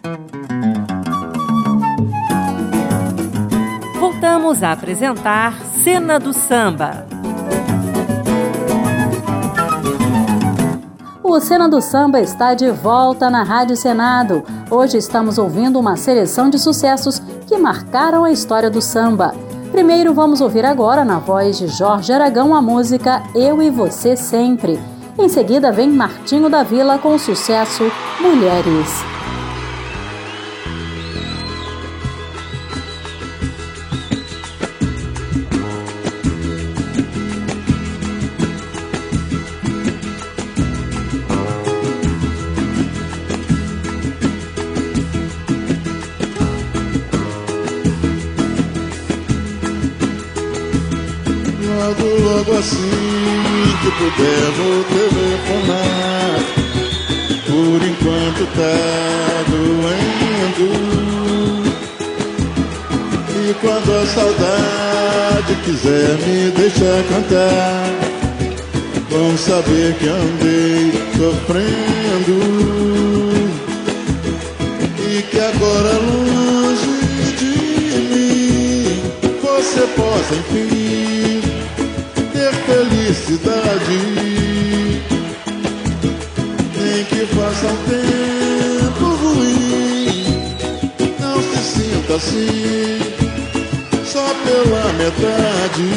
Voltamos a apresentar Cena do Samba. O Cena do Samba está de volta na Rádio Senado. Hoje estamos ouvindo uma seleção de sucessos que marcaram a história do samba. Primeiro vamos ouvir agora, na voz de Jorge Aragão, a música Eu e Você Sempre. Em seguida vem Martinho da Vila com o sucesso Mulheres. Logo assim que puder vou telefonar. Por enquanto tá doendo. E quando a saudade quiser me deixar cantar, vão saber que andei sofrendo. E que agora longe de mim você possa enfim ter felicidade, nem que faça um tempo ruim. Não se sinta assim, só pela metade.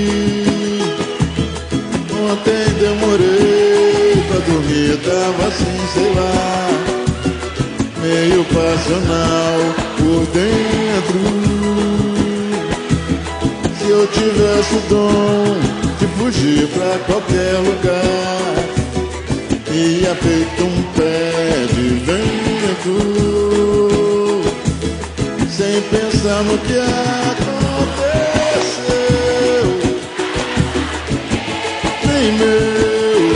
Ontem demorei pra dormir, tava assim, sei lá, meio passional por dentro. Se eu tivesse o dom de fugir pra qualquer lugar, ia feito um pé de vento, sem pensar no que aconteceu. Nem meu,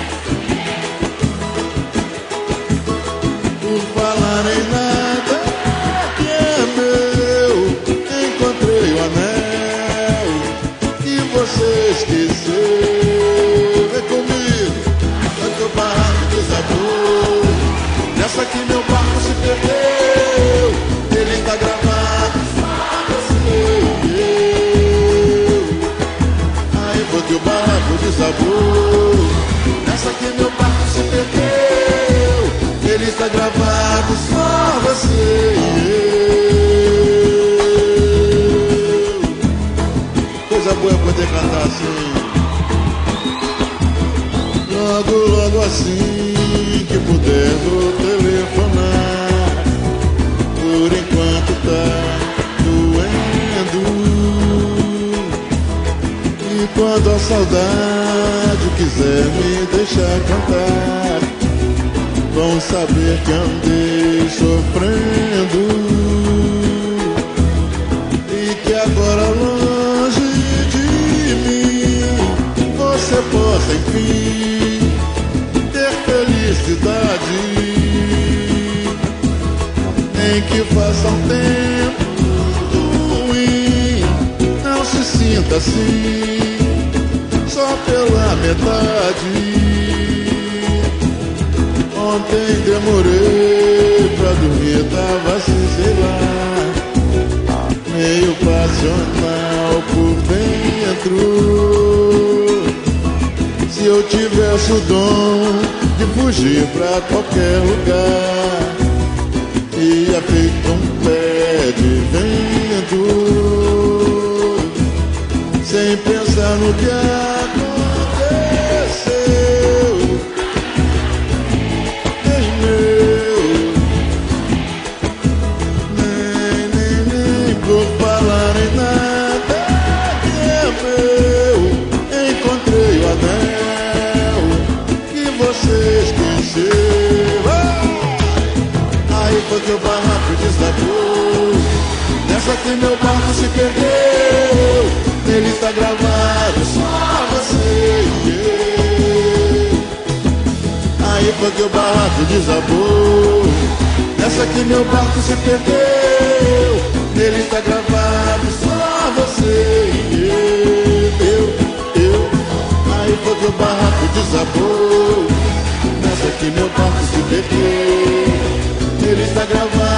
por falar em nada que é meu, encontrei o anel que você esqueceu. Vem comigo, vai que o barraco desabou. Nessa que meu barco se perdeu, ele tá gravado, só você e eu. Aí foi que o barraco desabou. Nessa que meu barco se perdeu, ele tá gravado, só você e eu. Coisa boa poder cantar assim. Logo assim que puder vou telefonar. Por enquanto tá doendo. E quando a saudade quiser me deixar cantar, vão saber que andei sofrendo. E que agora longe de mim você possa enfim ter felicidade, nem que faça um tempo ruim. Não se sinta assim, só pela metade. Ontem demorei pra dormir, tava assim, sei lá, meio passional por dentro. Se eu tivesse o dom de fugir pra qualquer lugar, ia feito um pé de vento, sem pensar no que aconteceu. Nem meu, nem por falar em nada que é meu, encontrei o anel que você esqueceu. Aí foi que o barraco desabou. Nessa que meu barco se perdeu, nele está gravado só você e eu. Aí foi que o barraco desabou. Nessa que meu barco se perdeu, nele está gravado só você e eu. Aí foi que o barraco desabou. Nessa que meu barco se perdeu, nele está gravado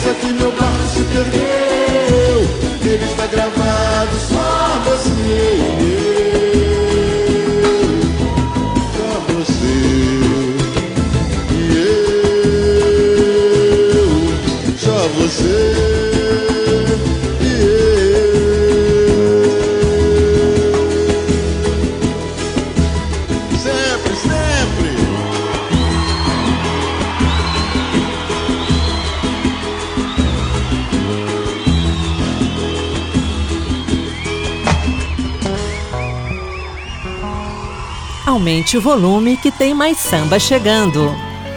Pensa que meu barco se perdeu, ele está gravado só você e eu. Só você e eu. Só você e eu. Sempre, sempre. Aumente o volume que tem mais samba chegando.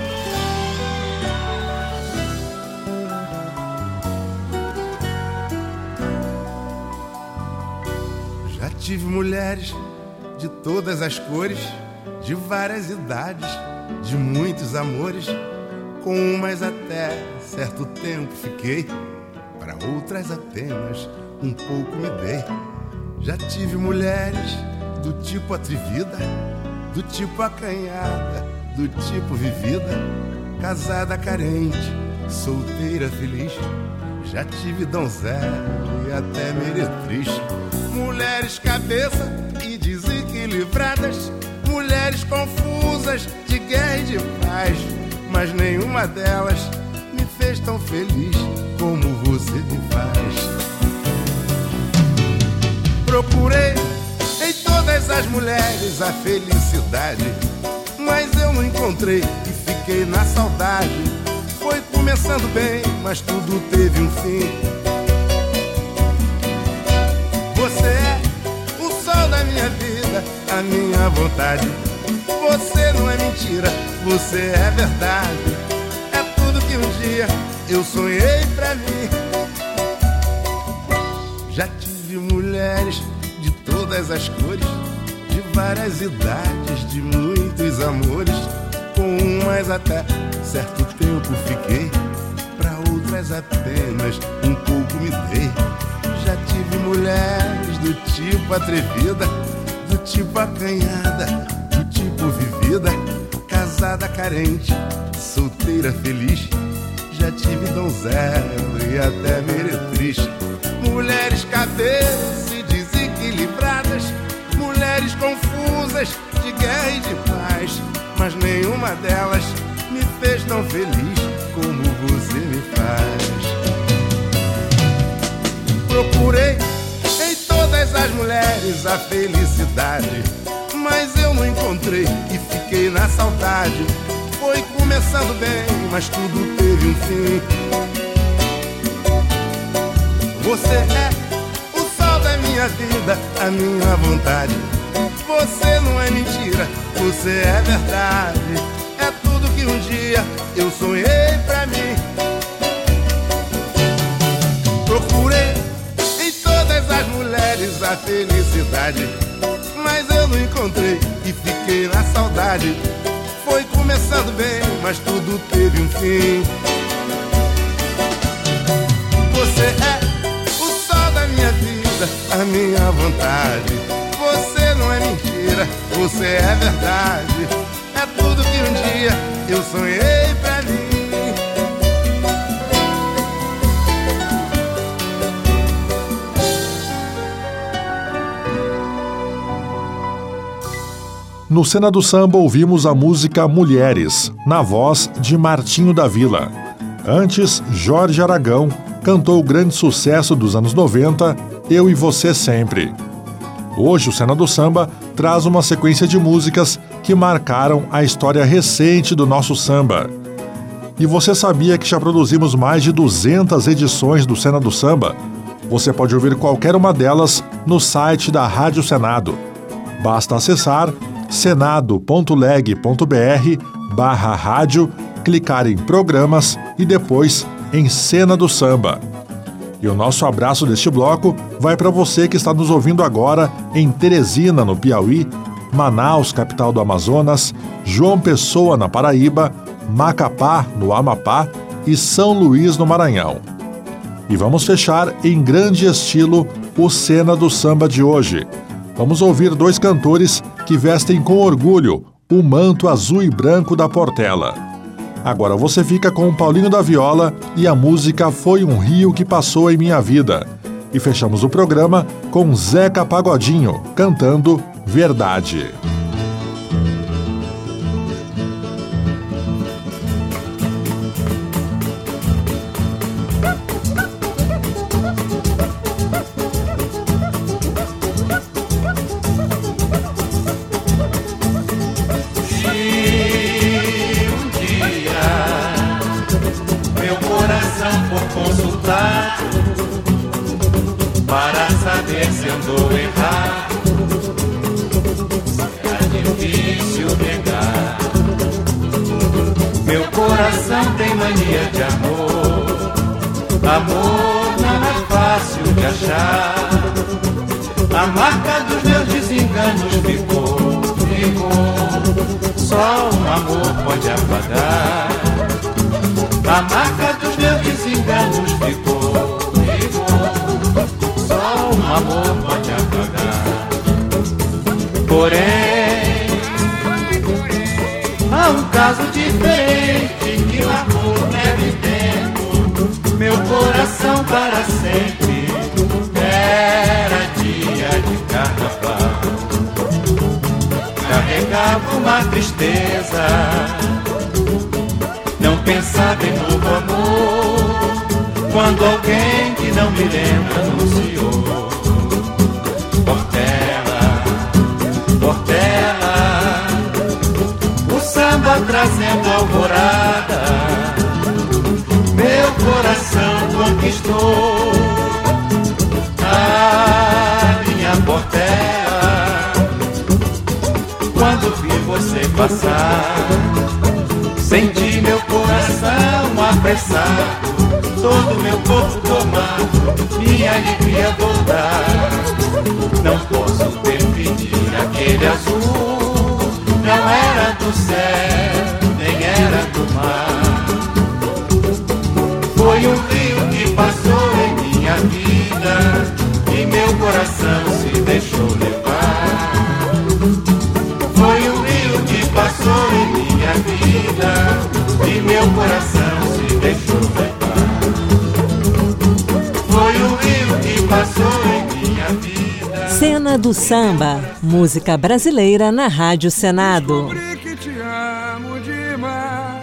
Já tive mulheres de todas as cores, de várias idades, de muitos amores. Com umas até certo tempo fiquei, para outras apenas um pouco me dei. Já tive mulheres do tipo atrevida, do tipo acanhada, do tipo vivida, casada carente, solteira feliz. Já tive donzela e até meretriz. Mulheres cabeça e desequilibradas, mulheres confusas de guerra e de paz, mas nenhuma delas me fez tão feliz como você me faz. Procurei em todas as mulheres a felicidade, mas eu não encontrei e fiquei na saudade. Foi começando bem, mas tudo teve um fim. Você é o sol da minha vida, a minha vontade. Você não é mentira, você é verdade. É tudo que um dia eu sonhei pra mim. Já tive mulheres de todas as cores, de várias idades, de muitos amores. Com umas até certo tempo fiquei, pra outras apenas um pouco me dei. Já tive mulheres do tipo atrevida, do tipo acanhada, do tipo vivida, casada carente, solteira feliz. Já tive donzela e até meretriz. Mulheres cabeças e desequilibradas, mulheres confusas de guerra e de paz, mas nenhuma delas me fez tão feliz como você me faz. Procurei em todas as mulheres a felicidade, mas eu não encontrei e fiquei na saudade. Foi começando bem, mas tudo teve um fim. Você é o sol da minha vida, a minha vontade. Você não é mentira, você é verdade. É tudo que um dia eu sonhei pra mim. Procurei em todas as mulheres a felicidade, mas eu não encontrei e fiquei na saudade. Foi começando bem, mas tudo teve um fim. Você é o sol da minha vida, a minha vontade. Você não é mentira, você é verdade. É tudo que um dia eu sonhei pra mim. No Cena do Samba ouvimos a música Mulheres, na voz de Martinho da Vila. Antes, Jorge Aragão cantou o grande sucesso dos anos 90, Eu e Você Sempre. Hoje o Cena do Samba traz uma sequência de músicas que marcaram a história recente do nosso samba. E você sabia que já produzimos mais de 200 edições do Cena do Samba? Você pode ouvir qualquer uma delas no site da Rádio Senado. Basta acessar senado.leg.br/rádio, clicar em Programas e depois em Cena do Samba. E o nosso abraço deste bloco vai para você que está nos ouvindo agora em Teresina, no Piauí, Manaus, capital do Amazonas, João Pessoa, na Paraíba, Macapá, no Amapá e São Luís, no Maranhão. E vamos fechar em grande estilo o Cena do Samba de hoje. Vamos ouvir dois cantores que vestem com orgulho o manto azul e branco da Portela. Agora você fica com o Paulinho da Viola e a música Foi um Rio que Passou em Minha Vida. E fechamos o programa com Zeca Pagodinho, cantando Verdade. Para saber se andou errado, é difícil negar. Meu coração tem mania de amor. Amor não é fácil de achar. A marca dos meus desenganos ficou. Só um amor pode apagar. A marca dos meus desenganos ficou. Só um amor pode apagar. Porém, há um caso diferente que marcou neve tempo meu coração para sempre. Era dia de carnaval, carregava uma tristeza, não pensava em novo amor, quando alguém que não me lembra anunciou. Portela, o samba trazendo alvorada, meu coração conquistou. A minha Portela, quando vi você passar, senti meu coração apressado, todo meu corpo tomado, minha alegria voltar. Não posso permitir aquele azul, não era do céu, nem era do mar. Foi um rio que passou em minha vida e meu coração se deixou levar. Foi um rio que passou em minha vida e meu coração se deixou levar. Foi um rio que passou em minha vida. Cena do Samba, música brasileira na Rádio Senado. Descobri que te amo demais.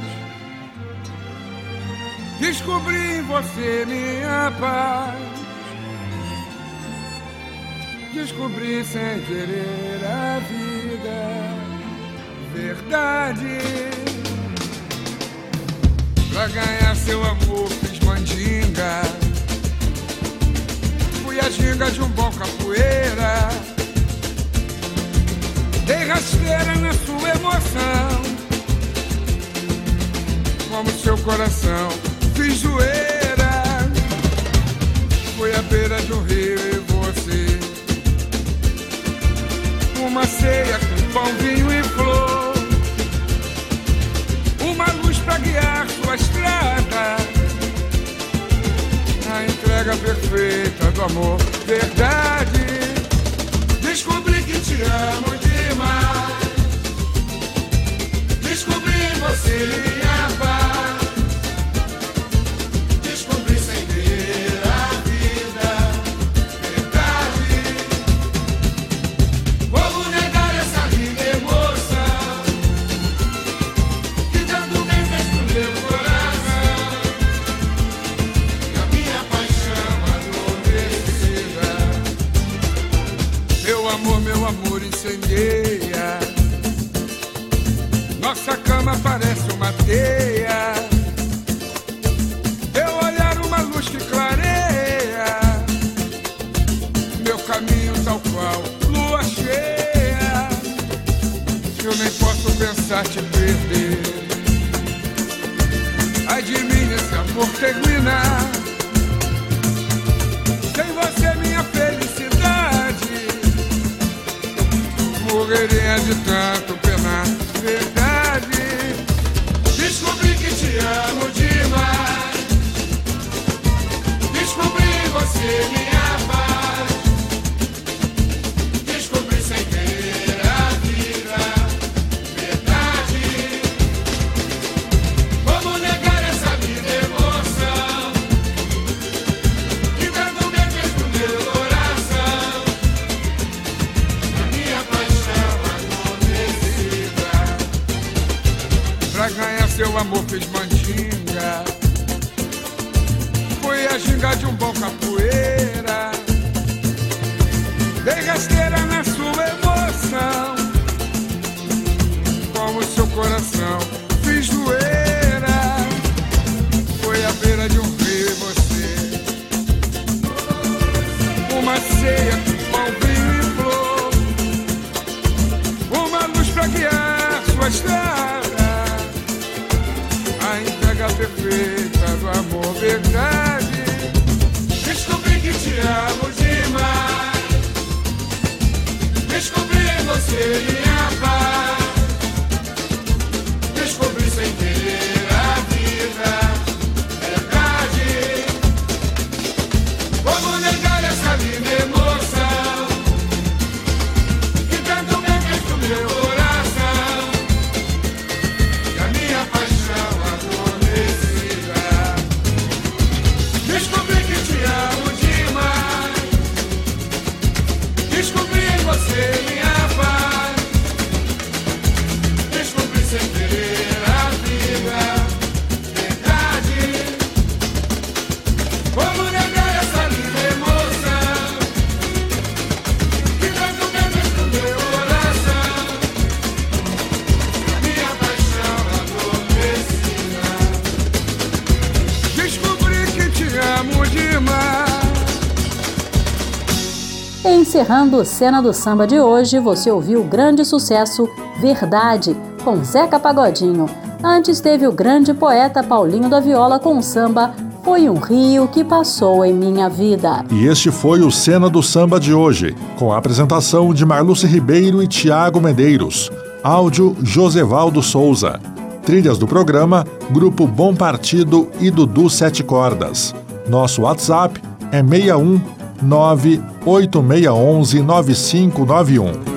Descobri em você minha paz. Descobri sem querer a vida. Verdade. Pra ganhar seu amor fiz mandinga. Fui a ginga de um bom capoeira. Dei rasteira na sua emoção. Como seu coração fiz zoeira. Fui à beira de um rio e você. Uma ceia com pão, vinho e flor. Uma luz pra guiar sua estrada. A entrega perfeita do amor, verdade. Descobri que te amo demais. Descobri em você minha paz. Descobri sem ver a vida, verdade. Como negar essa linda emoção que tanto bem fez pro meu coração. E a minha paixão adormecida. Meu amor incendeia. Nossa cama parece uma teia. Teu olhar uma luz que clareia. Meu caminho tal qual lua cheia. Eu nem posso pensar te perder. Ai de mim esse amor terminar. Sem você minha felicidade. Morreria de tanto penar, verdade. Descobri que te amo demais. Descobri em você minha paz. Descobri sem querer a vida, verdade. seu amor fez mandinga. Foi a ginga de um bom capoeira. Dei rasteira na sua emoção. Com o seu coração fiz doeira. Foi à beira de um rio e você. Uma ceia com pão, vinho e flor. Uma luz pra guiar sua estrada. A entrega perfeita do amor, verdade. Descobri que te amo demais. Descobri em você minha paz. Descobri sem querer a vida, verdade. Como negar essa linda emoção que tanto bem fez pro meu coração e a minha paixão adormecida. Descobri que te amo demais. Descobri em você minha paz. Descobri sem querer a vida, verdade. Como negar essa linda emoção que tanto bem fez pro meu coração a minha paixão adormecida. Descobri que te amo demais. Encerrando Cena do Samba de hoje, você ouviu o grande sucesso Verdade, com Zeca Pagodinho. Antes teve o grande poeta Paulinho da Viola com o samba Foi um Rio que Passou em Minha Vida. E este foi o Cena do Samba de hoje, com a apresentação de Marluce Ribeiro e Tiago Medeiros. Áudio Josevaldo Souza. Trilhas do programa Grupo Bom Partido e Dudu Sete Cordas. Nosso WhatsApp é 61 98611 9591.